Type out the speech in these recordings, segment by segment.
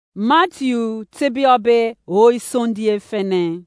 Matthew tebiobe oi sondie fene.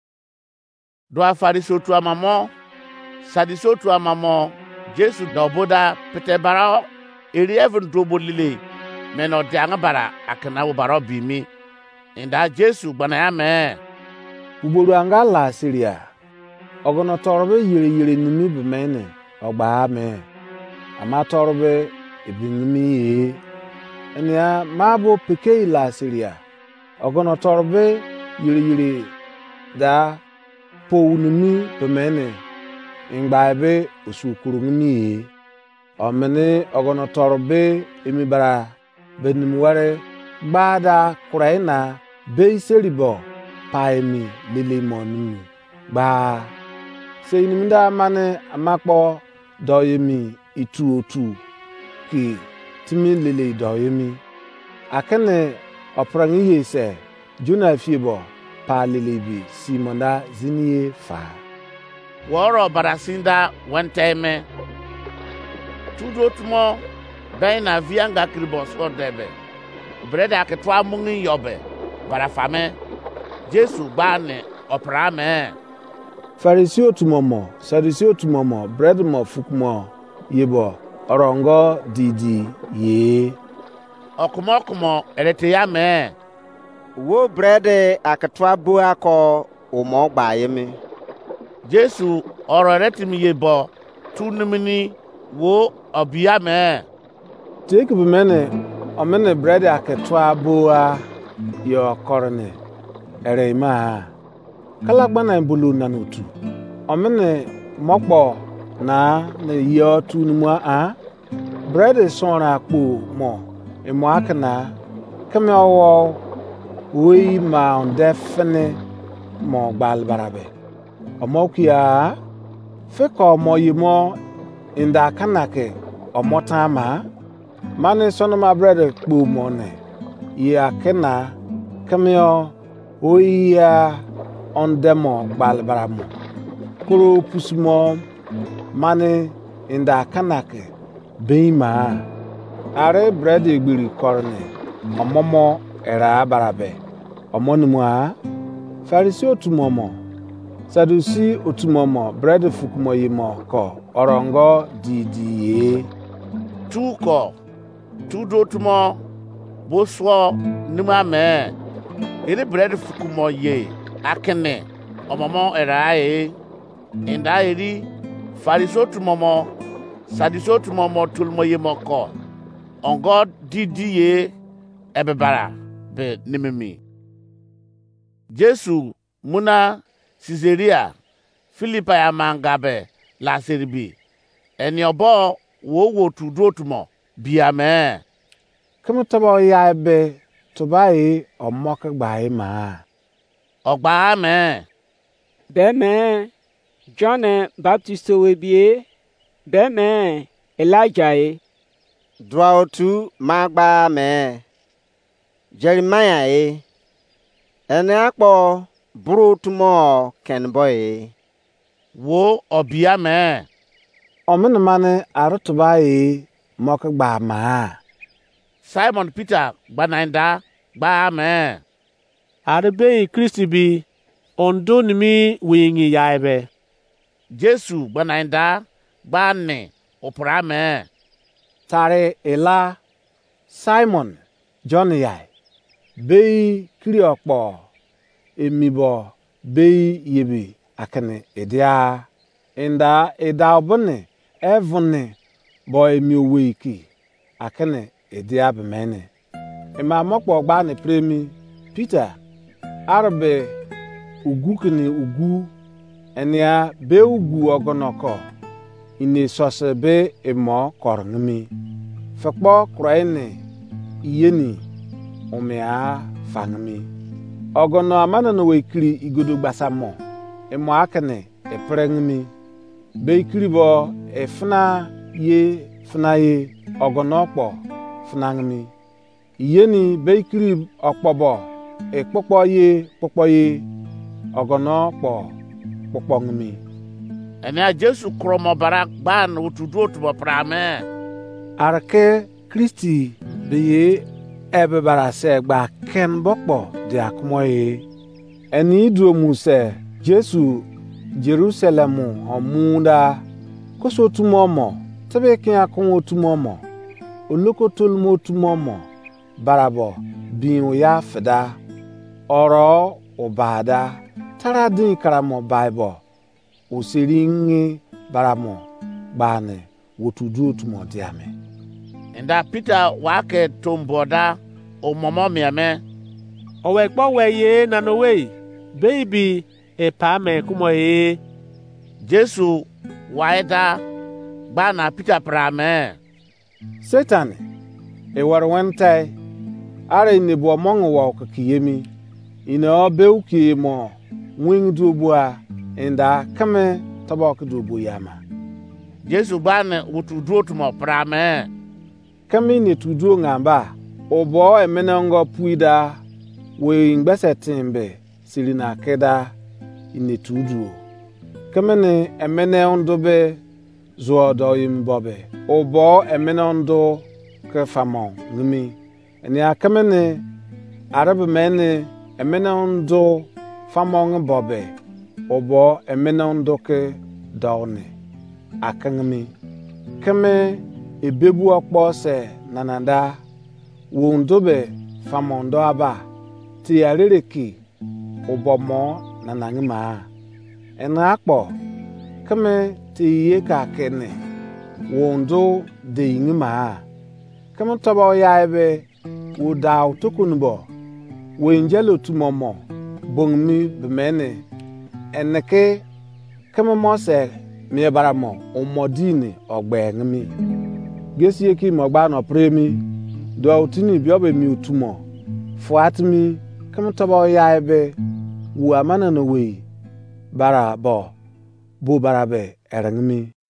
Do afariso tu amamo, sadiso tu amamo, Jesu da oboda pete bara eri even dobo lile, meno dianga bara akana ubaro bimi. Inda Jesu gbana ya me. Ugboro anga la Syria. Ogono torbe yiri nimi bemene, ogba me. Ama torbe ebinimi enia mabo peke la Syria. Ogono torbe yiri da pounimi bemene. Ingbaebe usukuru ngimi. Omene ogono torbe emibara benimware gbada kuraina beiseribo paemi lilimoni ba seinimda mane amakpo doyemi ituotu ki timi lili doyemi akene oprangi yese juna fiebo pa lilibi simonda ziniye fa Woro barasinda wenteme tudotumo baina vianga kribos odebe breda ketwa mungi yobe barafame Jesu bane oprame Farisio tumomo Sadusio tumomo bread mo fukmo yebo orongo didi ye okumo elete ya me wo bread akatwa bua ko umo gbayemi Jesu oro retimi yebo tunimini wo obia me take bemene omene bread akatwa bua yo korne erema kala gbana mbulu nanutu omene mokpo na yo tunumwa a bread sora kpo mo emo akana kame owo we ma on defene mo gbal barabe omokia feko mo yimo inda kanake omotama mane sonoma bread kpo mo ne ya kena kameo oya on demo balbaramo kuro pusmo mane inda kanake beima are bread egbiri korne omomo era barabe omonumwa Farisi otumomo Sadusi otumomo bread fukumo yimo ko orongo didiye tuko tudotumo boswo nima me ere bread fukumo ye akene omomo erae inda eri Fariso tumomo Sadiso tumomo tulmo ye moko ongo didi ye ebebara be nimimi Jesu muna Caesarea Philippi amangabe la seribi eni obo wo tudotumo biame kama taba ya be tobai omok gbai ma ogba me Beme John Baptist webie Beme Elijah Dwautu magba me Jeremiah ene akpo brutumo kenboy wo obia me omene mane arotobai mok gba ma Simon Peter gbanainda gba me Arbe Kristi bi ondo nimi wingi yaibe Jesu gbanainda gbane opra me tare ela Simon John yai bei kriokpo emibo bei yebi akane edia inda eda obone evone boy mi oweki akane edia bemene ema mokpo gba ne premi Peter arbe ugukini ugu enia be ugu ogonoko ine sose be emo korngmi fekpo kroine iyeni omea fangmi ogono amana no wekiri igodo gbasamo emo akane eprengmi be ikiribo efna ye ogono okpo fnangmi iyeni be ikiri okpobo ekpopo ye ogono okpo popongmi ene Jesu kromo bara gban utudotumo prame arke Kristi beye ebe bara se gba ken bokpo de akmoye eni duo muse Jesu Jerusalemu omunda koso tumomo tebe kin akon otumomo olokotul mo tumomo barabo bin ya feda oro obada taradin karamo bible osiringi baramo bane wotudu tumo diame Nda Peter wake tomboda o momo miame. Owe kpo we ye na no we. Baby e pa me kumo ye. Jesu waida ba na Peter prame. Satan e war wantai are ni bo mongo wa kakiyemi ina obeuki mo wing dubua inda kame tabak dubu yama. Jesu bane wutudu tumo prame. Kami ni tudu ngamba obo emenongo puida we ngbese timbe silina keda ini tudu kami ni emeneondo be zodo imbobe obo emenondo ke famon ngimi eni akami ni arabe meni emenondo famon bobe obo emenondo ke dawne akangmi kami ebebu okpo se nananda wondobe famondo aba ti arereki obomo nanangima ena akpo kame ti ye ka kene wondo de ngima kame toba ya ebe wo daw tokunbo wenjelo tumomo bongmi bemene eneke kame mose mi baramo omodini ogbengmi gesi eki mogba no premi do utini biobe mi utumo fuatmi kam toba ya ebe wu amana no we bara bo bu barabe erangmi